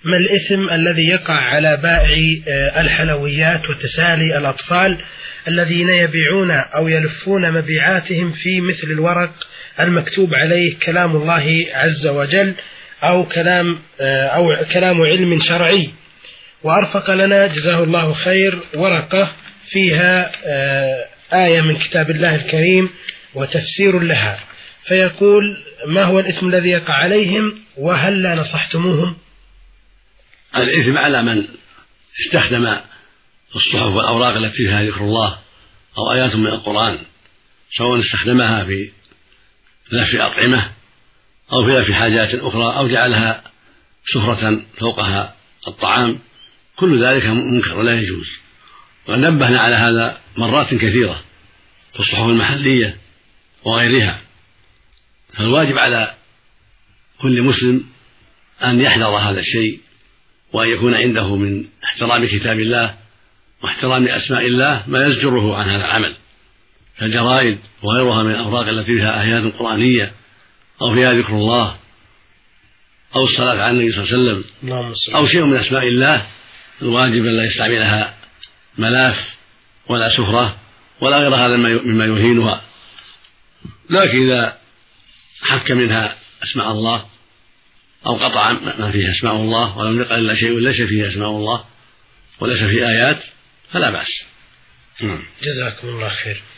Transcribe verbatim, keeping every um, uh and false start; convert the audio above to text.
ما الإثم الذي يقع على بائع الحلويات وتسالي الأطفال الذين يبيعون أو يلفون مبيعاتهم في مثل الورق المكتوب عليه كلام الله عز وجل أو كلام أو كلام علم شرعي، وأرفق لنا جزاه الله خير ورقة فيها آية من كتاب الله الكريم وتفسير لها، فيقول: ما هو الإثم الذي يقع عليهم وهل لا نصحتموهم؟ الإثم على من استخدم الصحف والأوراق التي فيها ذكر الله أو آيات من القرآن، سواء استخدمها في لف أطعمة أو في لف حاجات أخرى أو جعلها سفرة فوقها الطعام، كل ذلك منكر لا يجوز. ونبهنا على هذا مرات كثيرة في الصحف المحلية وغيرها. فالواجب على كل مسلم أن يحذر هذا الشيء، وأن يكون عنده من احترام كتاب الله واحترام أسماء الله ما يزجره عن هذا العمل، كالجرائد وغيرها من الأوراق التي فيها آيات قرآنية أو فيها ذكر الله أو الصلاة على النبي صلى الله عليه وسلم أو شيء من أسماء الله. الواجب أن لا يستعملها ملاف ولا سفرة ولا غير هذا مما يهينها، لكن إذا حك منها أسماء الله أو قطع ما فيه أسماء الله ولم يقل إلا شيء ليس فيه أسماء الله وليس فيه آيات فلا بأس. جزاكم الله خير.